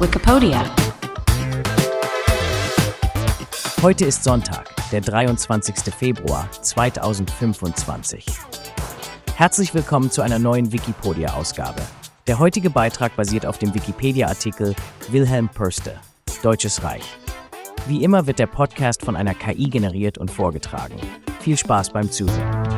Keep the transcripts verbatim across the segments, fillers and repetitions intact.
Wikipedia. Heute ist Sonntag, der dreiundzwanzigster Februar zweitausendfünfundzwanzig. Herzlich willkommen zu einer neuen Wikipedia-Ausgabe. Der heutige Beitrag basiert auf dem Wikipedia-Artikel Wilhelm Pörster, Deutsches Reich. Wie immer wird der Podcast von einer K I generiert und vorgetragen. Viel Spaß beim Zuhören.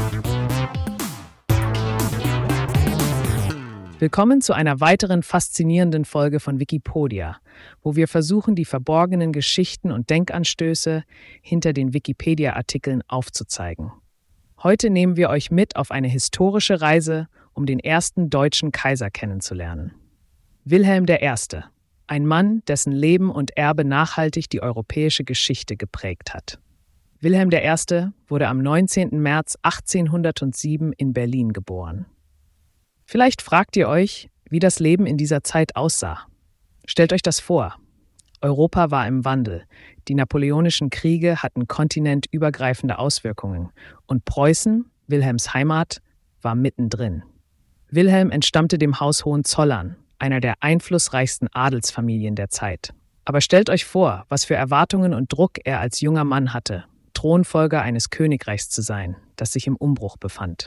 Willkommen zu einer weiteren faszinierenden Folge von Wikipedia, wo wir versuchen, die verborgenen Geschichten und Denkanstöße hinter den Wikipedia-Artikeln aufzuzeigen. Heute nehmen wir euch mit auf eine historische Reise, um den ersten deutschen Kaiser kennenzulernen. Wilhelm der Erste, ein Mann, dessen Leben und Erbe nachhaltig die europäische Geschichte geprägt hat. Wilhelm der Erste wurde am neunzehnten März achtzehnhundertsieben in Berlin geboren. Vielleicht fragt ihr euch, wie das Leben in dieser Zeit aussah. Stellt euch das vor. Europa war im Wandel. Die napoleonischen Kriege hatten kontinentübergreifende Auswirkungen. Und Preußen, Wilhelms Heimat, war mittendrin. Wilhelm entstammte dem Haus Hohenzollern, einer der einflussreichsten Adelsfamilien der Zeit. Aber stellt euch vor, was für Erwartungen und Druck er als junger Mann hatte, Thronfolger eines Königreichs zu sein, das sich im Umbruch befand.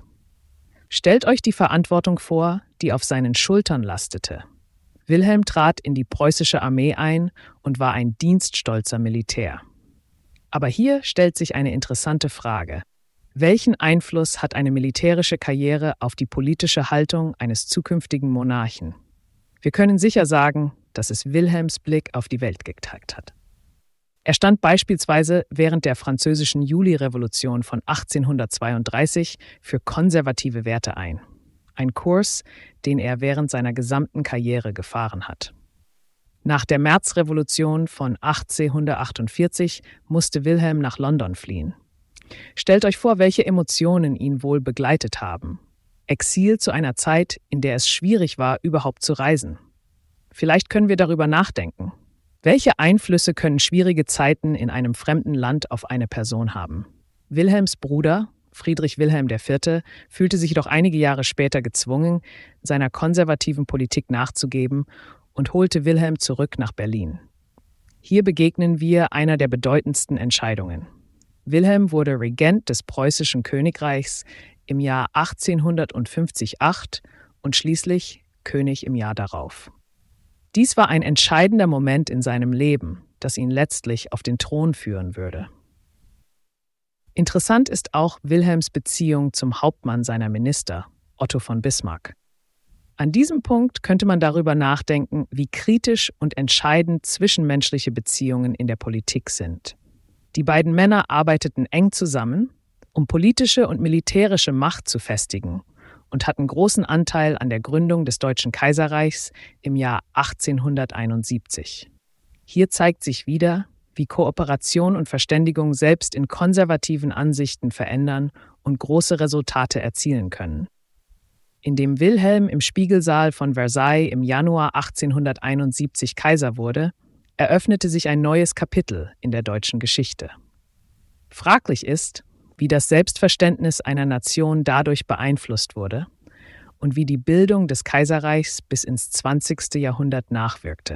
Stellt euch die Verantwortung vor, die auf seinen Schultern lastete. Wilhelm trat in die preußische Armee ein und war ein dienststolzer Militär. Aber hier stellt sich eine interessante Frage. Welchen Einfluss hat eine militärische Karriere auf die politische Haltung eines zukünftigen Monarchen? Wir können sicher sagen, dass es Wilhelms Blick auf die Welt gezeigt hat. Er stand beispielsweise während der französischen Julirevolution von achtzehnhundertzweiunddreißig für konservative Werte ein. Ein Kurs, den er während seiner gesamten Karriere gefahren hat. Nach der Märzrevolution von achtzehnhundertachtundvierzig musste Wilhelm nach London fliehen. Stellt euch vor, welche Emotionen ihn wohl begleitet haben. Exil zu einer Zeit, in der es schwierig war, überhaupt zu reisen. Vielleicht können wir darüber nachdenken. Welche Einflüsse können schwierige Zeiten in einem fremden Land auf eine Person haben? Wilhelms Bruder, Friedrich Wilhelm der Vierte, fühlte sich jedoch einige Jahre später gezwungen, seiner konservativen Politik nachzugeben und holte Wilhelm zurück nach Berlin. Hier begegnen wir einer der bedeutendsten Entscheidungen. Wilhelm wurde Regent des preußischen Königreichs im Jahr achtzehnhundertfünfzig acht und schließlich König im Jahr darauf. Dies war ein entscheidender Moment in seinem Leben, das ihn letztlich auf den Thron führen würde. Interessant ist auch Wilhelms Beziehung zum Hauptmann seiner Minister, Otto von Bismarck. An diesem Punkt könnte man darüber nachdenken, wie kritisch und entscheidend zwischenmenschliche Beziehungen in der Politik sind. Die beiden Männer arbeiteten eng zusammen, um politische und militärische Macht zu festigen, und hatten großen Anteil an der Gründung des Deutschen Kaiserreichs im Jahr achtzehnhunderteinundsiebzig. Hier zeigt sich wieder, wie Kooperation und Verständigung selbst in konservativen Ansichten verändern und große Resultate erzielen können. Indem Wilhelm im Spiegelsaal von Versailles im Januar achtzehnhunderteinundsiebzig Kaiser wurde, eröffnete sich ein neues Kapitel in der deutschen Geschichte. Fraglich ist, wie das Selbstverständnis einer Nation dadurch beeinflusst wurde und wie die Bildung des Kaiserreichs bis ins zwanzigste Jahrhundert nachwirkte.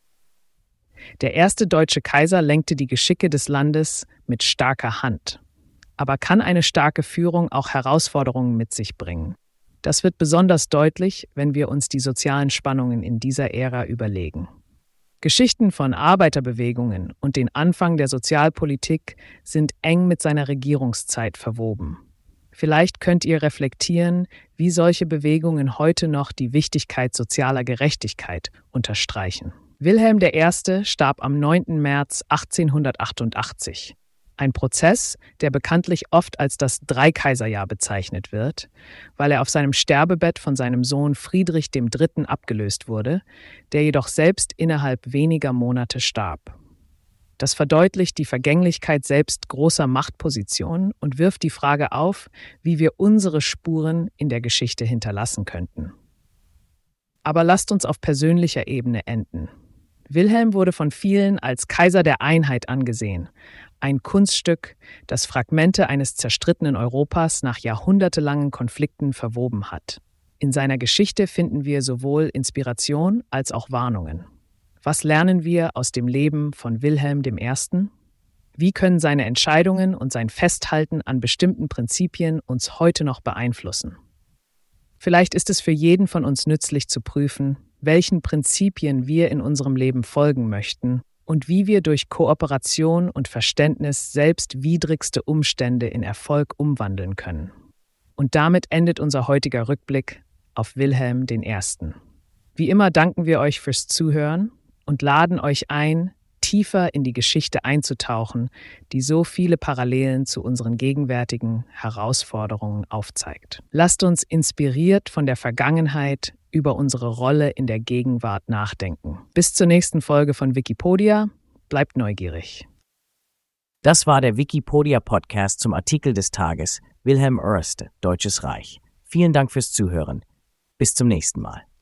Der erste deutsche Kaiser lenkte die Geschicke des Landes mit starker Hand. Aber kann eine starke Führung auch Herausforderungen mit sich bringen? Das wird besonders deutlich, wenn wir uns die sozialen Spannungen in dieser Ära überlegen. Geschichten von Arbeiterbewegungen und den Anfang der Sozialpolitik sind eng mit seiner Regierungszeit verwoben. Vielleicht könnt ihr reflektieren, wie solche Bewegungen heute noch die Wichtigkeit sozialer Gerechtigkeit unterstreichen. Wilhelm der Erste starb am neunten März achtzehnhundertachtundachtzig. Ein Prozess, der bekanntlich oft als das Dreikaiserjahr bezeichnet wird, weil er auf seinem Sterbebett von seinem Sohn Friedrich dem Dritten abgelöst wurde, der jedoch selbst innerhalb weniger Monate starb. Das verdeutlicht die Vergänglichkeit selbst großer Machtpositionen und wirft die Frage auf, wie wir unsere Spuren in der Geschichte hinterlassen könnten. Aber lasst uns auf persönlicher Ebene enden. Wilhelm wurde von vielen als Kaiser der Einheit angesehen, ein Kunststück, das Fragmente eines zerstrittenen Europas nach jahrhundertelangen Konflikten verwoben hat. In seiner Geschichte finden wir sowohl Inspiration als auch Warnungen. Was lernen wir aus dem Leben von Wilhelm I.? Wie können seine Entscheidungen und sein Festhalten an bestimmten Prinzipien uns heute noch beeinflussen? Vielleicht ist es für jeden von uns nützlich zu prüfen, welchen Prinzipien wir in unserem Leben folgen möchten und wie wir durch Kooperation und Verständnis selbst widrigste Umstände in Erfolg umwandeln können. Und damit endet unser heutiger Rückblick auf Wilhelm I. Wie immer danken wir euch fürs Zuhören und laden euch ein, tiefer in die Geschichte einzutauchen, die so viele Parallelen zu unseren gegenwärtigen Herausforderungen aufzeigt. Lasst uns inspiriert von der Vergangenheit über unsere Rolle in der Gegenwart nachdenken. Bis zur nächsten Folge von Wikipedia. Bleibt neugierig. Das war der Wikipedia-Podcast zum Artikel des Tages Wilhelm I. Deutsches Reich. Vielen Dank fürs Zuhören. Bis zum nächsten Mal.